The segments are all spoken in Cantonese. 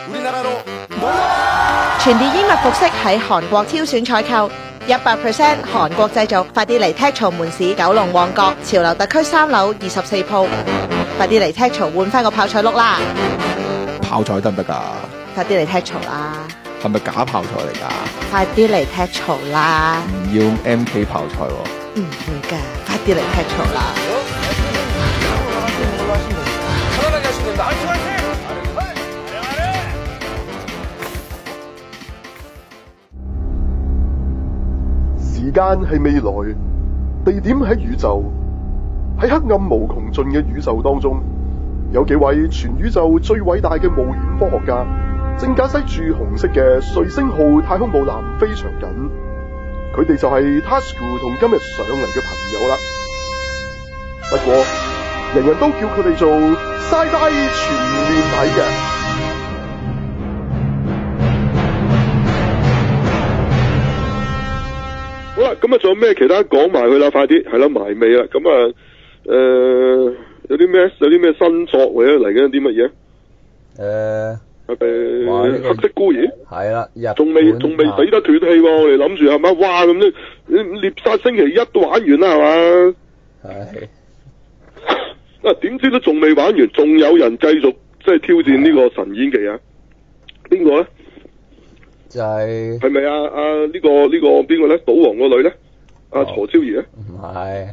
全啲英物服飾喺韓國挑選採購，100% 韓國製造，快啲嚟踢槽門市九龍旺角潮流特區3樓24鋪，快啲嚟踢槽換翻個泡菜碌啦！ 泡菜得唔得㗎？ 快啲嚟踢槽啦！ 係咪假泡菜嚟㗎？ 快啲嚟踢槽啦！ 唔要 MK 泡菜喎。 唔要㗎，快啲嚟踢槽啦！ 時間係未來，地點喺宇宙，喺黑暗無窮盡嘅宇宙當中，有幾位全宇宙最偉大嘅冒險科學家，正駕駛住紅色嘅瑞星號太空母艦非常緊。佢哋就係 Tasuku 同今日上嚟嘅朋友啦。不過，人人都叫佢哋做 Sci-Fi 全面睇嘅。好啦，咁啊，仲有咩其他講埋佢啦？快啲，係啦，埋尾啦。咁啊，有啲咩新作或者嚟緊啲乜嘢？黑色孤兒係啦， 仲未死得斷氣喎。我哋諗住係咪？哇，咁咧，獵殺星期一都玩完啦，係嘛？ 係。 啊，點知都仲未玩完，仲有人繼續即係挑戰呢個神演技啊？邊個咧？ 就係係咪呢個邊個咧？賭王個女咧？阿何超儀咧？ 唔係，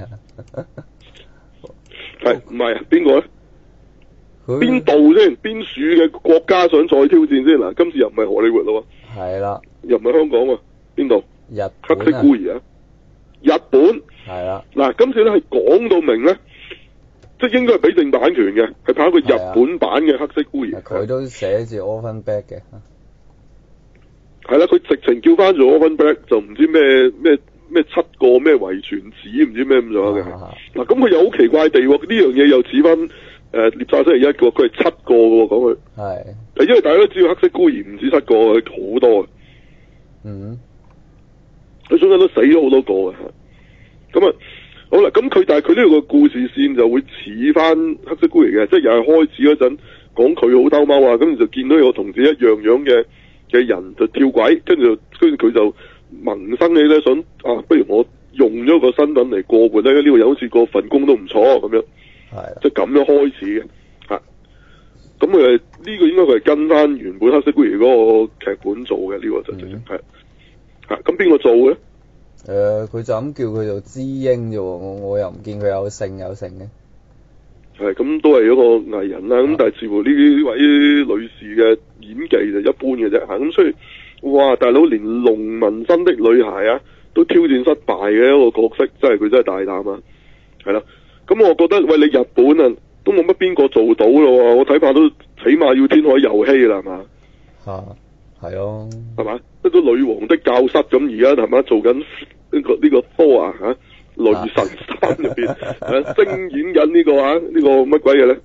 係唔係啊？邊個咧？邊度先？邊處嘅國家想再挑戰先嗱？今次又唔係荷里活咯喎。 係啦。 又唔係香港喎？邊度？ 日本黑色孤兒啊！日本。係啦。 嗱，今次咧係講到明咧，即係應該係俾正版權嘅，係拍一個日本版嘅黑色孤兒。 佢都寫住 Orphan Black 嘅。 係啦，佢直情叫翻做 Orphan Black，就唔知咩7個咩遺傳子，唔知咩咁咗嘅。嗱，咁佢又好奇怪地喎，呢樣嘢又似翻獵殺星期一個，佢係7個嘅喎，講佢。係。因為大家都知道黑色孤兒唔止7個，佢好多。 嗯。 佢中間都死咗好多個嘅。咁啊，好啦，咁但係佢呢個故事線就會似翻黑色孤兒嘅，即係又係開始嗰陣講佢好兜踎啊，咁就見到有個同自己一樣嘅人就跳軌，跟住佢就萌生起咧想不如我用咗個身份嚟過活咧，呢個人好似個份工都唔錯咁樣，即係咁樣開始嘅嚇。咁呢個應該佢係跟翻原本黑色孤兒嗰個劇本做嘅，呢個就係嚇。咁邊個做嘅？ 佢就咁叫佢做知英啫喎，我又唔見佢有姓嘅。 係咁都係一個藝人啦，咁但係似乎呢位女士嘅演技就一般嘅啫嚇，咁所以哇大佬連龍紋身的女孩啊都挑戰失敗嘅一個角色，佢真係大膽啊，係啦，咁我覺得喂你日本啊都冇乜邊個做到咯喎，我睇怕都起碼要天海佑希啦係嘛？ 係咯， 係嘛？一個女王的教室咁而家係嘛做緊呢個科啊嚇？雷神3入邊聲演緊呢個呢個乜鬼嘢咧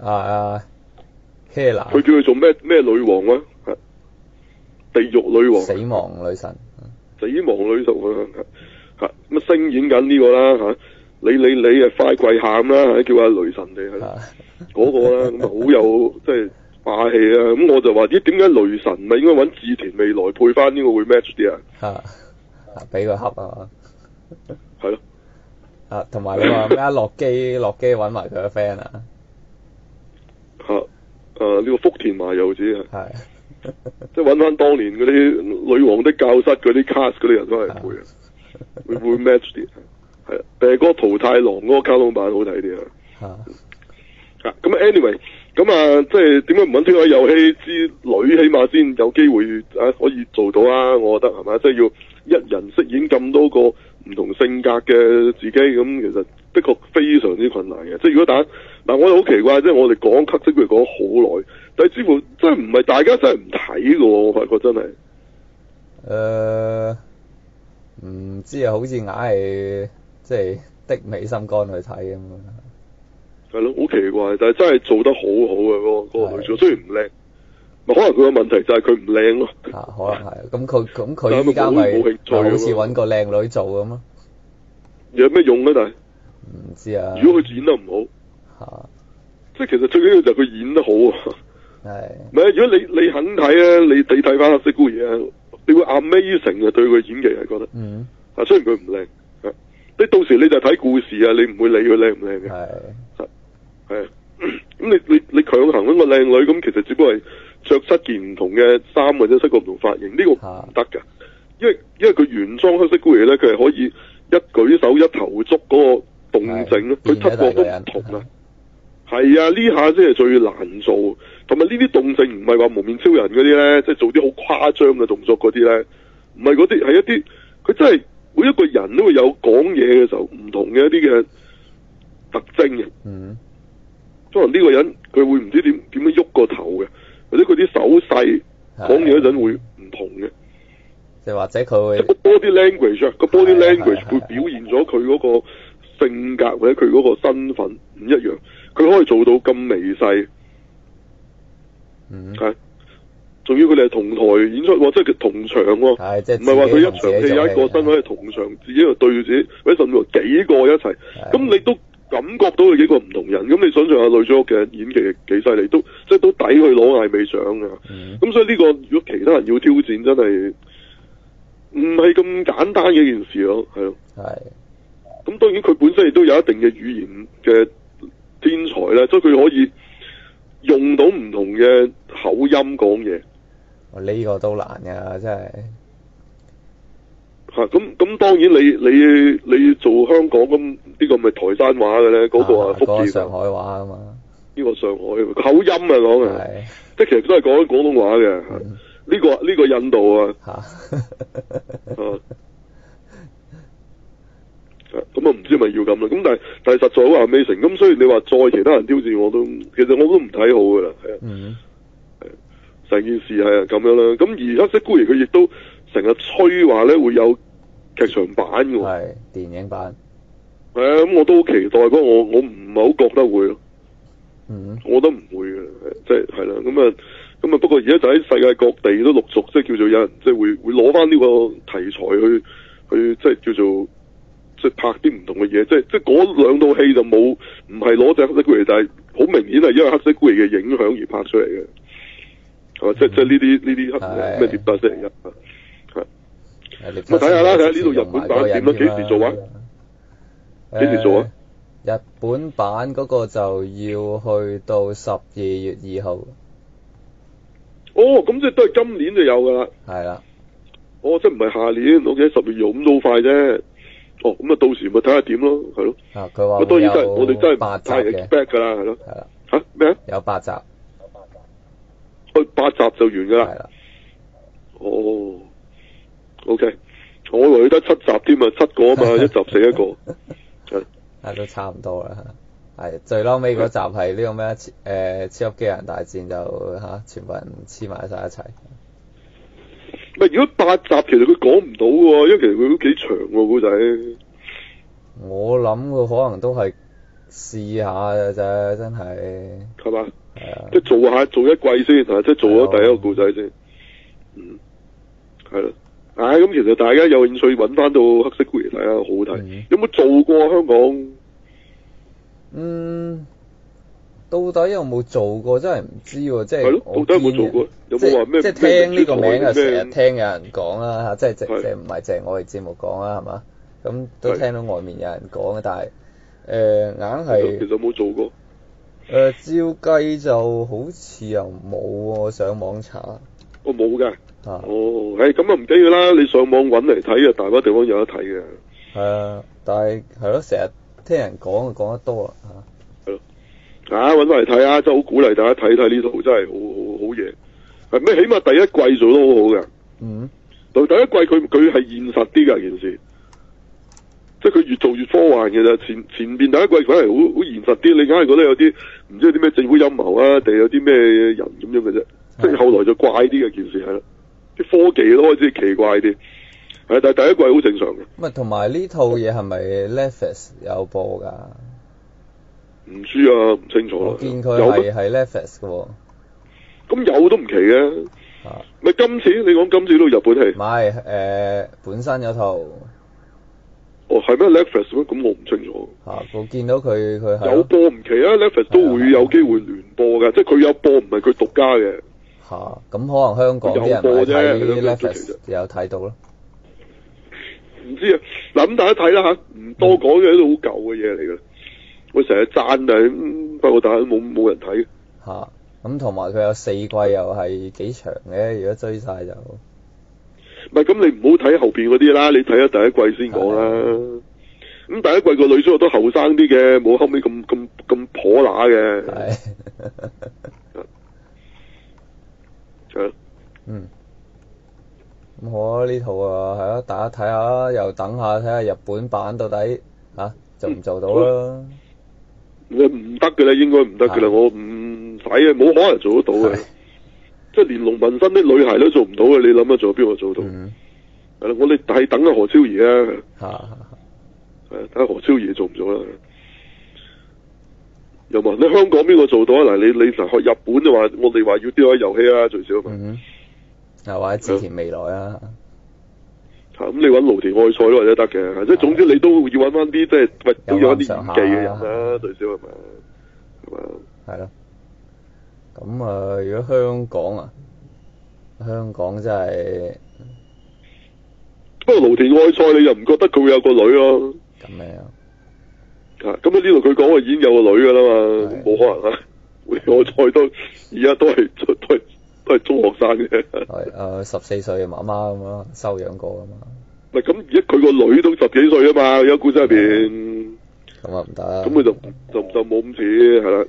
Hela， 佢叫佢做咩女王啊？地獄女王， 死亡女神， 死亡女神咁聲演緊呢個啦嚇，你快跪喊啦，叫阿雷神哋嗰個啦，咁好有即係霸氣啊！咁我就話點解雷神咪應該揾志田未來配翻呢個會 match 啲啊？ 俾佢恰啊！ 係咯。 同埋你話咩落機揾埋佢個 friend 啊？ 呢個福田麻由子啊，即係揾翻當年嗰啲女王的教室嗰啲 cast 嗰啲人都係會 match 啲，係啊，但係嗰個桃太郎嗰個卡通版好睇啲啊。咁 anyway， 咁即係點解唔揾天海佑希之女，起碼先有機會可以做到啊？我覺得係咪？即係要一人飾演咁多個唔同性格嘅自己，咁其實的確非常之困難嘅。即係如果嗱，我好奇怪，即係我哋講黑色佢講好耐，但係似乎真係唔係大家真係唔睇嘅，我發覺真係。 唔知啊，好似硬係即係的美心肝去睇咁樣。 係咯，好奇怪，但係真係做得好好嘅嗰個女主，雖然唔靚，可能佢個問題就係佢唔靚咯。 可能係，咁佢依家咪好似揾個靚女做咁咯。 有咩用咧？但係唔知啊。 如果佢演得唔好，即係其實最緊要就係佢演得好啊。 係。 唔係，如果你肯睇咧，你睇翻黑色孤兒啊，你會 amazing 啊，對佢演技係覺得。 嗯。 啊，雖然佢唔靚，你到時你就睇故事啊，你唔會理佢靚唔靚嘅。係。咁你強行揾個靚女，咁其實只不過係着7件唔同嘅衫或者7個唔同髮型，呢個唔得㗎。因為佢原裝黑色孤兒咧，佢係可以一舉手一投足嗰個動靜咧，佢7個都唔同啊。係啊，呢下先係最難做，同埋呢啲動靜唔係話蒙面超人嗰啲咧，即係做啲好誇張嘅動作嗰啲咧，唔係嗰啲，係一啲佢真係每一個人都會有講嘢嘅時候唔同嘅一啲嘅特徵嘅。 嗯。 可能呢個人佢會唔知點樣喐個頭嘅，或者佢啲手勢講嘢嗰陣會唔同嘅。 即係或者佢會個 body language 啊，個 body language 會表現咗佢嗰個性格或者佢嗰個身份唔一樣，佢可以做到咁微細。係，仲要佢哋係同台演出，即係佢同場喎。 係，即係唔係話佢一場戲有一個身可以同場自己度對住自己，或者甚至乎幾個一齊，咁你都感覺到佢幾個唔同人，咁你想象下女主角嘅演技幾犀利，都即係都抵去攞艾美獎㗎。咁所以呢個如果其他人要挑戰，真係唔係咁簡單嘅一件事咯，係咯。咁當然佢本身亦都有一定嘅語言嘅天才啦，所以佢可以用到唔同嘅口音講嘢。 呢個都難㗎，真係。 咁當然你做香港咁呢個咪台山話嘅咧，嗰個啊福建上海話啊嘛。 呢個上海口音啊講啊，即係其實都係講緊廣東話嘅。呢個印度啊。咁啊唔知咪要咁啦，咁但係實在好amazing，咁所以你話再其他人挑戰其實我都唔睇好噶啦，係啊，成件事係咁樣啦。咁而黑色孤兒佢亦都成日吹話咧會有劇場版嘅， 係電影版， 係啊，咁我都好期待，不過我唔係好覺得會咯，我覺得唔會嘅，即係啦，咁啊不過而家就喺世界各地都陸續即係叫做有人即係會攞翻呢個題材去即係叫做。即係拍啲唔同嘅嘢，即係嗰兩套戲就冇，唔係攞隻黑色孤兒，但係好明顯係因為黑色孤兒嘅影響而拍出嚟嘅，係嘛？即係呢啲咩碟打星期一，係咁睇下啦，睇下呢度日本版點咯，幾時做啊？幾時做啊？ 日本版嗰個就要去到12月2號。 哦，咁即係都係今年就有㗎啦。 係啦。 哦，即係唔係下年？OK， 10月2號咁都好快啫。哦，咁啊，到時咪睇下點咯，係咯。 佢話當然真係我哋真係 8集太 expect 㗎啦，係咯。 係啦。 嚇咩啊？ 有8集。 去8集就完㗎啦。 係啦。 哦。OK，我以為佢得7集添啊，7個啊嘛，一集死一個。 係。都差唔多啦。係最嬲尾嗰集係呢個咩？超級機人大戰就全部人黐埋晒一齊。 如果8集其實佢講唔到喎，因為其實佢都幾長喎，古仔。 我諗佢可能都係試下嘅啫，真係。 係嘛？ 係啊。 即係做一季先，即係做咗第一個故仔先。係咯。咁其實大家有興趣揾翻到黑色孤兒睇下，好好睇。有冇做過香港？ 到底有冇做過真係唔知喎，即係係咯，到底有冇做過？有冇話咩？ 即係聽呢個名啊，成日聽有人講啦，即係唔係淨係我哋節目講啦，係嘛？咁都聽到外面有人講嘅，但係硬係其實冇做過。 照計就好似又冇喎，上網查。 我冇㗎。咁啊唔緊要啦，你上網揾嚟睇啊，大把地方有得睇嘅。 係啊，但係係咯，成日聽人講得多啦係咯。揾翻嚟睇下，真係好鼓勵大家睇睇呢套，真係好嘢。係咩？起碼第一季做得好好嘅。第一季佢係現實啲㗎件事，即係佢越做越科幻嘅啫。前邊第一季佢係好現實啲，你硬係覺得有啲唔知有啲咩政府陰謀啊，定有啲咩人咁樣嘅啫。即係後來就怪啲嘅件事係啦，啲科技都開始奇怪啲。係，但係第一季好正常嘅。 咁同埋呢套嘢係咪 Netflix 有播㗎？ 唔知啊，唔清楚啦。 我見佢係 Netflix 嘅喎。 咁有都唔奇嘅。咪今次你講今次都日本戲？ 唔係本身有套。 哦，係咩 Netflix 咩？咁我唔清楚。 我見到佢係有播唔奇啊 Netflix 都會有機會聯播㗎，即係佢有播唔係佢獨家嘅。 咁可能香港啲人有播啫睇 Netflix 有睇到咯。 唔知啊，嗱咁大家睇啦嚇，唔多講嘅都好舊嘅嘢嚟㗎。我成日讚不過大家冇人睇。 咁同埋佢有4季又係幾長嘅，如果追晒就。 唔係咁，你唔好睇後邊嗰啲啦，你睇下第一季先講啦。咁第一季個女主角都後生啲嘅，冇後尾咁婆乸嘅。係。 咁好啊！呢套啊，係啊，大家睇下，又等下睇下日本版到底做唔做到啦？ 唔得嘅啦，應該唔得嘅啦，我唔使啊，冇可能做得到嘅。即係連龍紋身啲女孩都做唔到嘅，你諗下仲有邊個做到？係啦，我哋係等下何超儀啊。睇下何超儀做唔做啦？有冇？你香港邊個做到啊？嗱，你學日本就話，我哋話要啲遊戲啊，最少嘛。 或者織田未來啊。 咁你揾蘆田愛菜都或者得嘅，即係總之你都要揾翻啲即係都有一啲演技嘅人啦，最少係咪？係嘛？ 係咯。咁如果香港真係， 不過蘆田愛菜你又唔覺得佢會有個女咯？咁呢度佢講話已經有個女噶啦嘛，冇可能啊！蘆田愛菜都而家都係中學生嘅。 係14歲嘅媽媽咁咯，收養過噶嘛。 唔係咁，而家佢個女都10幾歲啊嘛，有故仔入邊。 咁唔得。 咁佢就冇咁似係啦。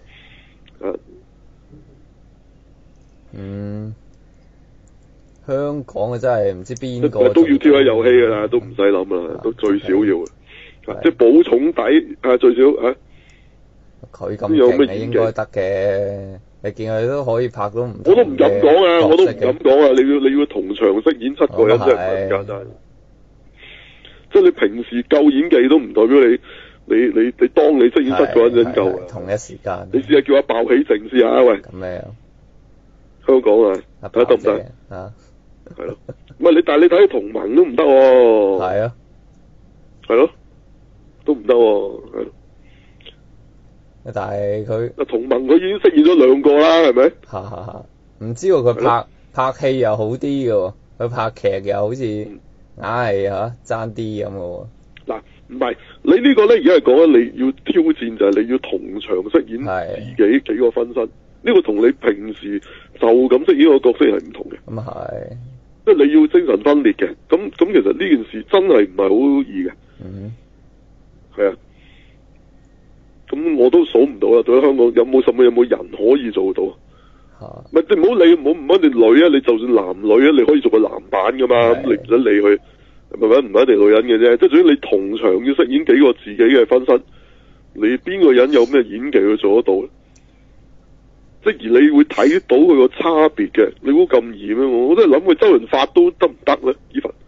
香港真係唔知邊個都要跳下遊戲噶啦，都唔使諗啦，都最少要即係補重底最少佢咁勁應該得嘅，你見佢都可以拍到唔同嘅角色。 我都唔敢講啊，我都唔敢講啊！你要同場飾演7個人真係唔係咁簡單。即係你平時夠演技都唔代表你當你飾演7個人真夠啊！ 同一時間。你試下叫阿鮑起靜試下喂。 咁咩啊？ 香港睇下得唔得？係咯，唔係但係你睇同盟都唔得喎。 係啊。 係咯，都唔得喎。係咯。 但係佢同盟佢已經飾演咗2個啦，係咪？ 唔知喎，佢拍戲又好啲嘅喎，佢拍劇又好似硬係爭啲咁嘅喎。嗱， 唔係你呢個咧，而家係講緊你要挑戰就係你要同場飾演自己幾個分身。呢個同你平時就咁飾演個角色係唔同嘅。 咁係， 即係你要精神分裂嘅。咁其實呢件事真係唔係好易嘅。係啊。咁我都數唔到啦。對香港有冇人可以做到？唔係你唔好理，唔一定女啊。你就算男女啊，你可以做個男版噶嘛。咁你唔使理佢，係咪？唔係一定女人嘅啫。即係總之你同場要飾演幾個自己嘅分身，你邊個人有咩演技去做得到咧？即而你會睇到佢個差別嘅，你估咁易咩？我真係諗佢周潤發都得唔得咧？依份，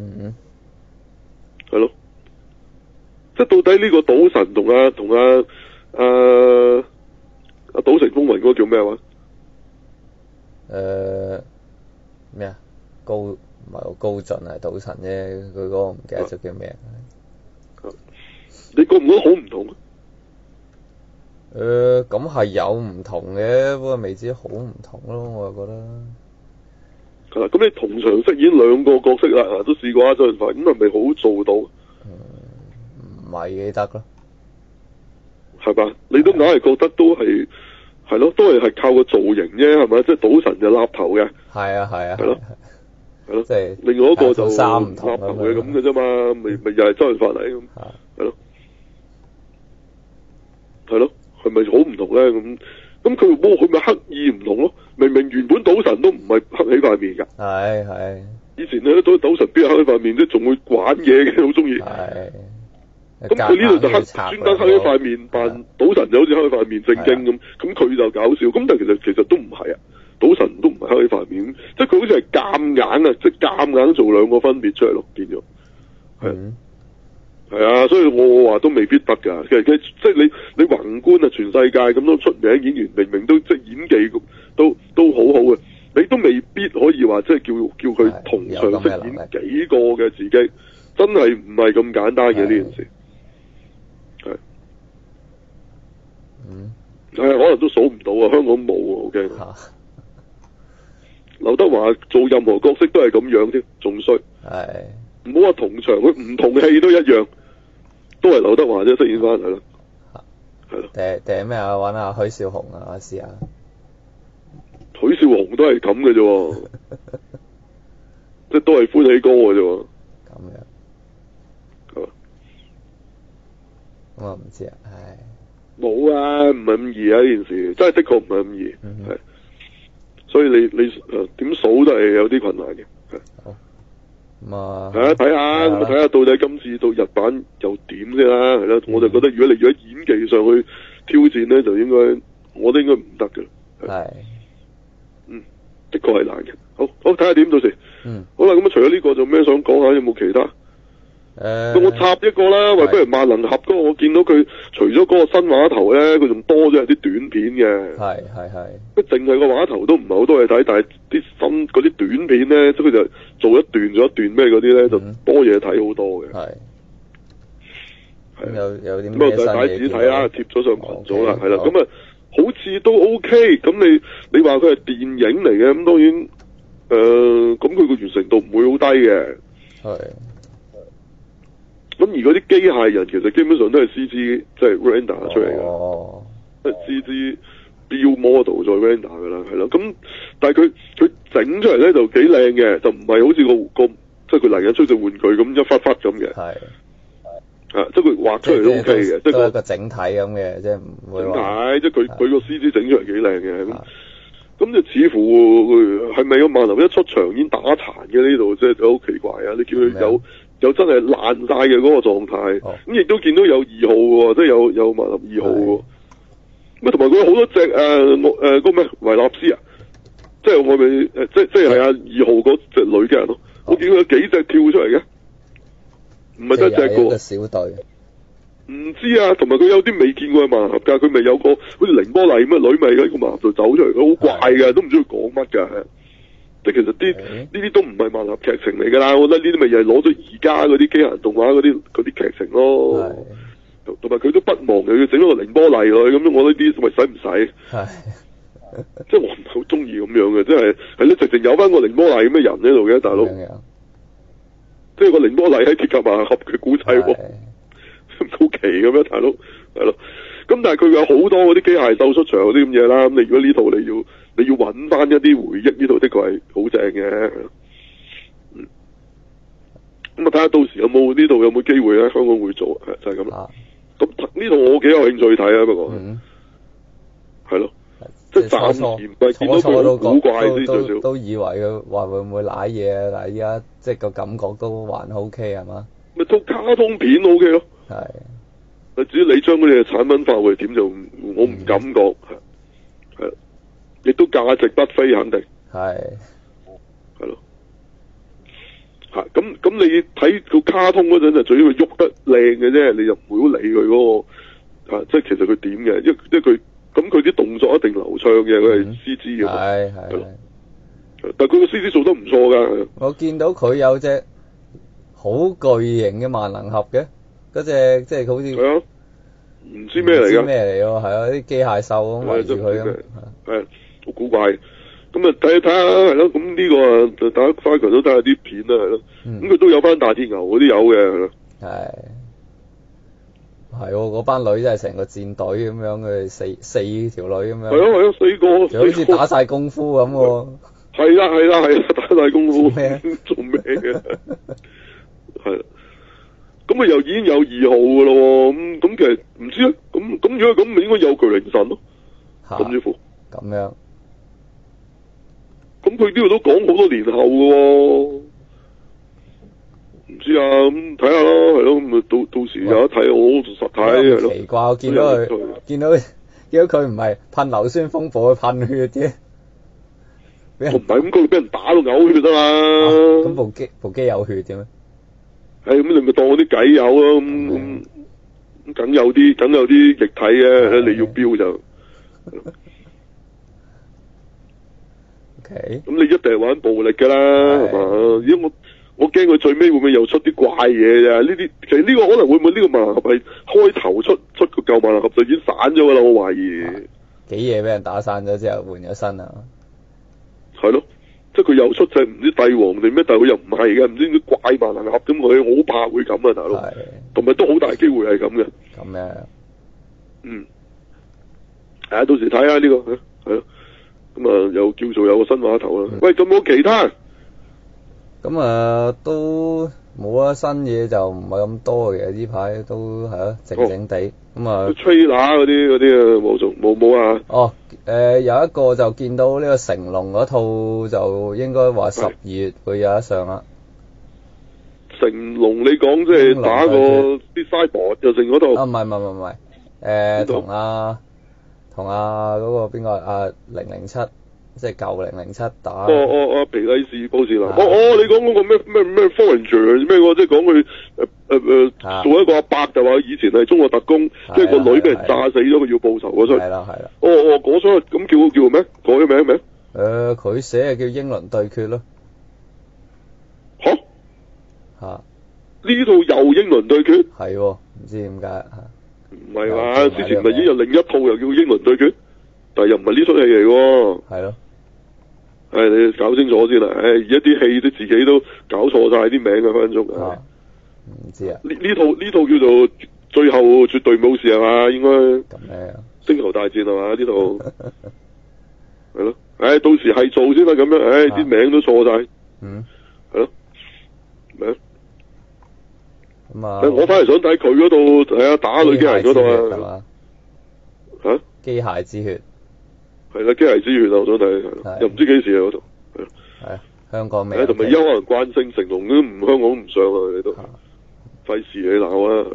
係咯，即係到底呢個賭神同阿賭城風雲嗰個叫咩話？ 咩啊？唔係高進係賭神啫，佢嗰個唔記得咗叫咩？ 你覺唔覺得好唔同？ 咁係有唔同嘅，不過未知好唔同咯，我就覺得。 係啦，咁你同場飾演2個角色啦，都試過啊，周潤發，咁係咪好做到？ 唔係幾得咯。 係吧？你都硬係覺得都係咯，都係靠個造型啫，係咪？即係賭神就立頭嘅。係啊。係咯。 即係另外一個就立頭唔同嘅咁嘅啫嘛，咪又係周潤發嚟咁。係咯。係咯。係咪好唔同咧？咁佢咪刻意唔同咯？明明原本賭神都唔係黑起塊面噶。 係。以前咧賭神邊有黑起塊面啫，仲會玩嘢嘅，好中意。係。咁佢呢度就專登黑起塊面扮賭神，就好似黑起塊面正經咁。咁佢就搞笑。咁但係其實都唔係啊，賭神都唔係黑起塊面，即係佢好似係夾硬啊，即係夾硬做2個分別出嚟咯，變咗。係啊，所以我話都未必得噶。其實即係你宏觀啊，全世界咁多出名演員，明明都即係演技都好好嘅，你都未必可以話即係叫佢同場飾演幾個嘅自己， 真係唔係咁簡單嘅呢件事，係，可能都數唔到啊，香港冇啊，好驚。劉德華做任何角色都係咁樣啫，仲衰。 係。 唔好話同場，佢唔同戲都一樣，都係劉德華啫，飾演翻係咯。係咯。 定咩啊？揾阿許紹雄啊，試下。 許紹雄都係咁嘅啫，即係都係歡喜哥嘅啫。 咁樣。 係嘛？ 我唔知啊，唉。 冇啊，唔係咁易啊！呢件事真係的確唔係咁易，係。所以你點數都係有啲困難嘅。 好。咁啊。 係啊，睇下咁睇下到底今次到日版又點先啦，係啦。我就覺得如果你要喺演技上去挑戰咧，就應該我都應該唔得嘅。 係。 的確係難嘅。好睇下點到時。好啦，咁啊，除咗呢個，仲咩想講下？有冇其他？我插一個啦，喂，不如萬能俠嗰個，我見到佢除咗嗰個新畫頭咧，佢仲多咗啲短片嘅。係。佢淨係個畫頭都唔係好多嘢睇，但係啲新嗰啲短片咧，即佢就做一段咗一段咩嗰啲咧，就多嘢睇好多嘅。係。 有啲咩新嘢？ 咁啊，帶子睇啦，貼咗上群組啦，係啦。咁啊，好似都 OK。咁你話佢係電影嚟嘅，咁當然咁佢個完成度唔會好低嘅。係。咁而嗰啲機械人其實基本上都係 CG 即係 render 出嚟嘅，即係 CG build model 再 render 㗎啦，係咯。咁但係佢整出嚟咧就幾靚嘅，就唔係好似個即係佢嚟緊出隻玩具咁一忽忽咁嘅。係。即係佢畫出嚟都 OK 嘅，即係個整體咁嘅，即係唔會話。即係佢個 CG 整出嚟幾靚嘅咁就似乎係咪個萬能一出場已經打殘嘅呢度，即係好奇怪啊！你見佢有真係爛晒嘅嗰個狀態，咁亦都見到有2號喎，即係有萬能2號喎。咁同埋佢有好多隻嗰個咩維納斯啊，即係我咪即係阿2號嗰隻女嘅人咯。我見佢有幾隻跳出嚟嘅，唔係得一隻嘅。 一個小隊。 唔知啊，同埋佢有啲未見過嘅萬能俠㗎，佢咪有個好似凌波麗咁嘅女咪喺個萬能俠度走出嚟，佢好怪嘅，都唔知佢講乜㗎。即係其實呢啲都唔係萬能俠劇情嚟㗎啦，我覺得呢啲咪又係攞咗而家嗰啲機械人動畫嗰啲劇情咯。同埋佢都不忘又要整咗個凌波麗落去，咁我覺得呢啲咪使唔使？即係我唔係好中意咁樣嘅，即係咧直情有翻個凌波麗咁嘅人喺度嘅大佬。即係個凌波麗喺鐵甲萬能俠嘅古仔喎。好奇咁樣，大佬係咯，咁但係佢有好多嗰啲機械獸出場嗰啲咁嘢啦。咁你如果呢套你要揾翻一啲回憶，呢套的確係好正嘅。咁啊睇下到時有冇呢度有冇機會咧？香港會做，就係咁啦。咁呢套我幾有興趣睇啊，不過係咯，即係暫時唔係見到佢好古怪啲少少， 都以為佢話會唔會瀨嘢啊？但係依家即係個感覺都還 OK 係嘛？ 咪套卡通片 OK 咯。係，至於你將嗰啲嘅產品化為點就我唔敢講，係，亦都價值不菲肯定，係咯，咁你睇個卡通嗰陣就最要佢喐得靚嘅啫，你就唔會好理佢嗰個，即係其實佢點嘅，因為佢咁佢啲動作一定流暢嘅，佢係 CG 嘅，係，但係佢個 CG 做得唔錯㗎。 我見到佢有隻好巨型嘅萬能俠嘅。嗰隻即係好似唔知咩嚟㗎？唔知咩嚟喎？係啊，啲機械獸咁圍住佢咁， 係好古怪。咁啊睇下係咯，咁呢個啊就打翻群都睇下啲片啦，係咯。咁佢都有翻大鐵牛嗰啲有嘅，係咯。 係嗰班女真係成個戰隊咁樣，佢四條女咁樣。 係咯，4個， 就好似打晒功夫咁喎。 係啦，打晒功夫。做咩嘅？係。咁啊，又已經有2號㗎咯喎，咁其實唔知啊，咁如果咁，咪應該有巨靈神咯，甚至乎咁樣。 咁佢呢度都講好多年後㗎喎，唔知啊，咁睇下咯，係咯，咁啊到時有得睇，我實睇係咯。 奇怪，我見到佢唔係噴硫酸風暴，去噴血嘅。 我唔係咁，佢俾人打到嘔血啊嘛。 咁部機有血嘅咩？ 咁你咪當我啲計有咯，咁梗有啲液體嘅，你要標就。咁你一定係玩暴力㗎啦，係嘛？因為我驚佢最尾會唔會又出啲怪嘢咋？呢啲其實呢個可能會唔會呢個萬能俠係開頭出個舊萬能俠就已經散咗㗎啦？我懷疑。 幾嘢俾人打散咗之後換咗身啊！ 係咯，即係佢又出隻唔知帝王定咩，但係佢又唔係嘅，唔知啲怪萬能俠咁佢，我好怕會咁啊，大佬。係。同埋都好大機會係咁嘅。 咁樣。 嗯。係啊，到時睇下呢個，係咯。咁啊，又叫做有個新話頭啦。喂，咁冇其他？ 咁啊，都冇啊，新嘢就唔係咁多嘅，呢排都係啊，靜靜地。咁啊。 trailer 嗰啲啊，冇啊。 哦，有一個就見到呢個成龍嗰套就應該話12月會有得上啦。 成龍，你講即係打個啲 cyber 就成嗰套。 啊，唔係，同嗰個邊個007，即係舊007打。 皮禮士布士南。你講嗰個咩 Foreigner 咩喎？即係講佢做一個阿伯就話以前係中國特工，即係個女俾人炸死咗，佢要報仇嗰出。係啦。嗰出咁叫咩？改咗名咩？ 佢寫係叫英倫對決咯。 吓？呢套又英倫對決？ 係喎，唔知點解唔係嘛？之前咪已經有另一套又叫英倫對決，但係又唔係呢出戲嚟喎。係咯。你搞清楚先啦。而家啲戲都自己都搞錯晒啲名嘅分分鐘。 唔知啊。 呢套叫做最後絕對冇事係嘛？應該。咁咩？星球大戰係嘛？呢套。係咯。到時係做先啦咁樣。啲名都錯晒。係咯。咩？咁啊！我反而想睇佢嗰度，係啊，打女機械人嗰度啊。吓？ 機械之血。 係啦，機械之血啊！我想睇，又唔知幾時啊嗰度。 係香港未。 同埋而家可能慣性成龍都唔香港都唔上啊！你都費事你鬧啊！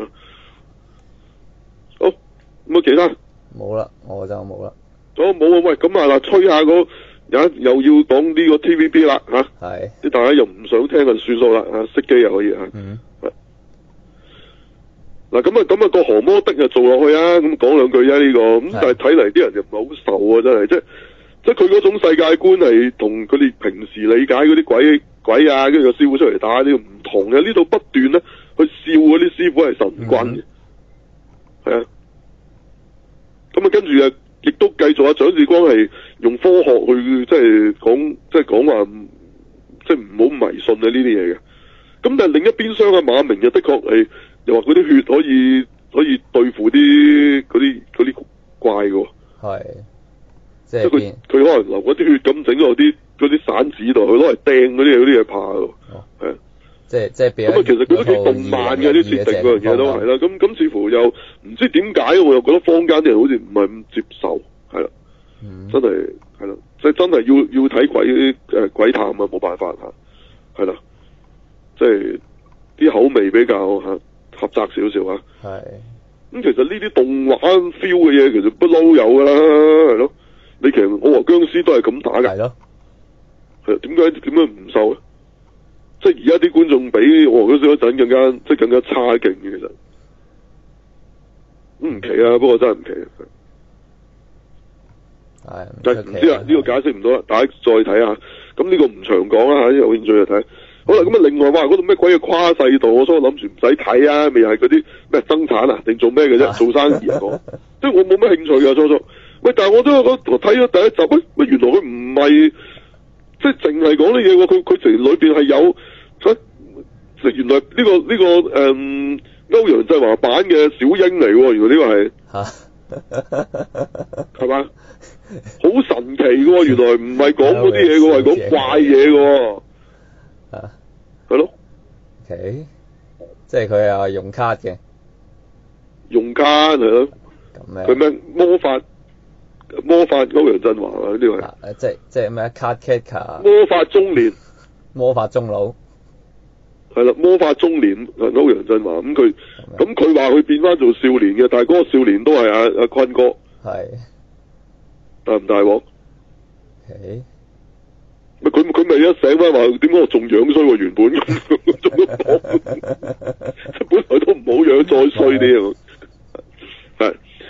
好，咁啊其他冇啦，我就冇啦。 冇啊！喂，咁啊嗱，吹下又要講呢個 TVB 啦吓。係。啲大家又唔想聽就算數啦吓，熄機又可以吓。嗱咁啊個降魔的就做落去啊，咁講兩句啫呢個，咁但係睇嚟啲人就唔係好受啊，真係即係佢嗰種世界觀係同佢哋平時理解嗰啲鬼啊，跟住個師傅出嚟打呢個唔同嘅，呢度不斷咧去笑嗰啲師傅係神棍嘅，係啊，咁啊跟住亦都繼續阿蔣志光係用科學去即係講話即係唔好迷信啊呢啲嘢嘅，咁但係另一邊廂啊馬明就的確係。又話嗰啲血可以對付啲嗰啲怪嘅，係，即係佢可能流嗰啲血咁整咗嗰啲散紙度，佢攞嚟掟嗰啲嘢怕嘅，係，即係咁啊！其實佢都幾動漫嘅啲設定嗰樣嘢都係啦，咁似乎又唔知點解，我又覺得坊間啲人好似唔係咁接受，係啦，真係係啦，即係真係要睇鬼探啊，冇辦法吓，係啦，即係啲口味比較吓。狹窄少少啊，係咁其實呢啲動畫 feel 嘅嘢其實不嬲有噶啦，係咯。你其實我和僵屍都係咁打㗎，係咯。係點解唔受咧？即係而家啲觀眾比我和僵屍嗰陣更加差勁嘅，其實唔奇啊，不過真係唔奇啊。係，但係唔知啊，呢個解釋唔到啦，大家再睇下。咁呢個唔長講啦嚇，有興趣就睇。好啦，咁啊，另外話嗰度咩鬼嘅跨世道，我所以諗住唔使睇啊，未係嗰啲咩生產啊，定做咩嘅啫，做生意嚟講，即係我冇乜興趣㗎，初。喂，但係我都睇咗第一集，喂，原來佢唔係即係淨係講啲嘢喎，佢其實裏邊係有，即係原來呢個歐陽震華版嘅小英嚟喎，原來呢個係，係嘛？好神奇嘅喎，原來唔係講嗰啲嘢嘅喎，係講怪嘢嘅喎。係咯，OK，即係佢係用卡嘅，用卡係咯，佢咩魔法歐陽震華啊？呢個係即係咩卡 Katka 魔法中年，魔法中老，係啦，魔法中年歐陽震華咁佢話佢變翻做少年嘅，但係嗰個少年都係阿坤哥，係大唔大鑊？OK。佢咪一醒翻話點解我仲樣衰喎？原本咁仲都講，本來都唔好樣，再衰啲啊！係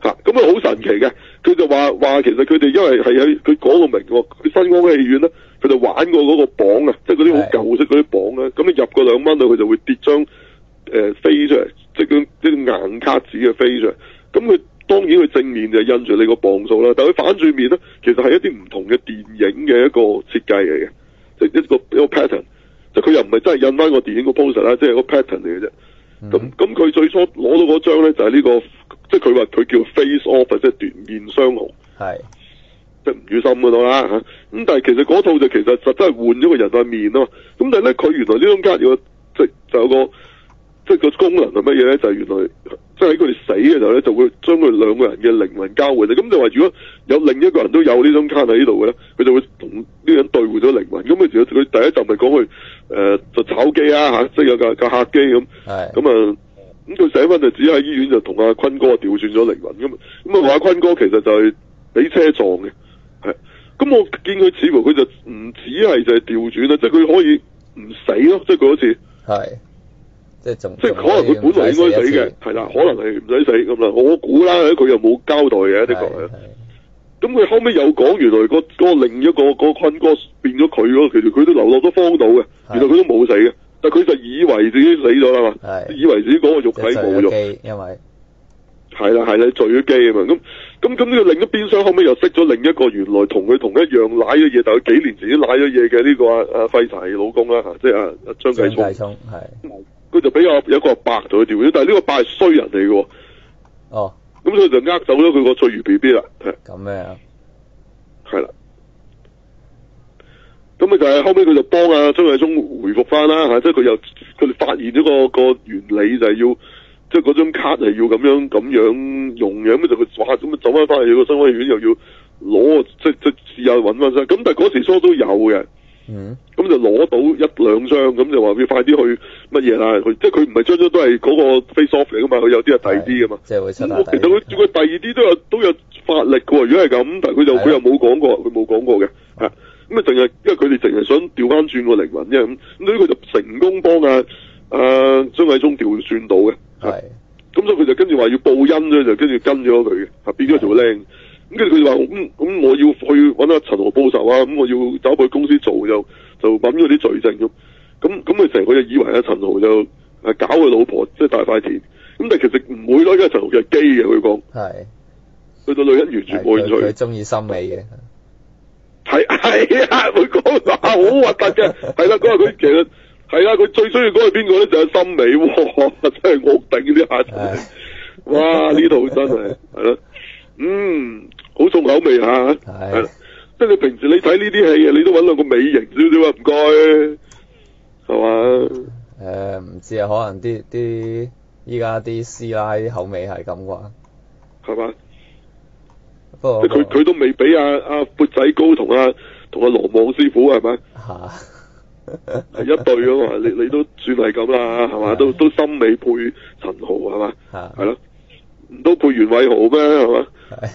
咁啊好神奇嘅，佢就話其實佢哋因為係喺佢講到明喎，佢新光戲院咧，佢哋玩過嗰個磅啊，即係嗰啲好舊式嗰啲磅咧，咁你入個2蚊佢就會跌張飛出嚟，即係啲硬卡紙嘅飛出嚟，咁佢當然佢正面就印住你個磅數啦，但係佢反轉面咧，其實係一啲唔同嘅電影嘅一個設計嚟嘅，即係一個 pattern， 即係佢又唔係真係印翻個電影個 poster 啦，即係個 pattern 嚟嘅啫。咁佢最初攞到嗰張咧就係呢個，即係佢話佢叫 face off， 即係斷面雙雄，即係吳宇森嗰度啦嚇。咁但係其實嗰套就其實實質係換咗個人塊面啊嘛。咁但係咧佢原來呢張卡有個就有個即係個功能係乜嘢咧？就係原來即係喺佢哋死嘅時候咧，就會將佢兩個人嘅靈魂交換。咁就話如果有另一個人都有呢張卡喺呢度嘅咧，佢就會同呢個人對換咗靈魂。咁佢第一集咪講佢就炒機啊嚇，即係有架客機咁。咁佢寫翻就只喺醫院就同阿坤哥調轉咗靈魂咁啊，話坤哥其實就係俾車撞嘅，係。咁我見佢似乎佢就唔止係就係調轉啦，即係佢可以唔死咯，即係佢好似即係可能佢本來應該死嘅，係啦，可能係唔使死咁啦。我估啦，佢又冇交代嘅，的確係。咁佢後尾又講原來個另一個坤哥變咗佢咯，其實佢都流落咗荒島嘅，原來佢都冇死嘅。但佢就以為自己死咗啦嘛，以為自己嗰個肉體冇用， 因為係啦，墜咗機啊嘛。咁呢個另一邊廂後尾又識咗另一個原來同佢同一樣舐咗嘢，但係佢幾年前已經舐咗嘢嘅呢個阿廢柴老公啦，即係阿張繼聰，佢就比較有一個阿伯同佢調咗，但係呢個伯係衰人嚟嘅。 哦， 咁所以就呃走咗佢個翠如 B B 啦。 咁咩啊？ 係啦。咁咪就係後尾佢就幫阿張繼聰回復翻啦嚇，即係佢哋發現咗個原理就係要，即係嗰張卡係要咁樣用嘅，咁就佢哇咁走翻去個新威院又要攞即試下揾翻先，咁但係嗰時初都有嘅，咁就攞到1-2張，咁就話要快啲去乜嘢啦，即係佢唔係張都係嗰個 face off 嚟噶嘛，佢有啲係第二啲噶嘛， 即係會出下其實佢第二啲都有法力嘅喎，如果係咁，但係佢又冇講過，佢冇講過嘅嚇。咁啊，淨係因為佢哋淨係想調翻轉個靈魂啫，咁所以佢就成功幫張繼聰調轉到嘅，咁所以佢就跟住話要報恩啫，就跟住跟咗佢嘅，變咗做靚。咁跟住佢就話咁我要去揾阿陳豪報仇啊，咁我要走去公司做就揾嗰啲罪證咁佢成個就以為阿陳豪就搞佢老婆，即係大塊田。咁但係其實唔會咯，因為陳豪佢係基嘅，佢講佢對女人完全冇興趣， 佢中意森美嘅。 係啊，佢講話好核突嘅，係啦，佢話佢其實係啦，佢最中意講係邊個咧？就係森美，真係惡頂啲下，哇！呢套真係係咯，好重口味嚇，係啦，即係你平時你睇呢啲戲啊，你都揾兩個美型少少啊，唔該，係嘛？ 唔知啊，可能啲依家啲師奶啲口味係咁啩， 係嘛？ 不過佢都未俾阿缽仔糕同阿羅網師傅係咪？係一對啊嘛，你都算係咁啦，係嘛？都森美配陳豪係嘛？係咯，唔都配袁偉豪咩？係嘛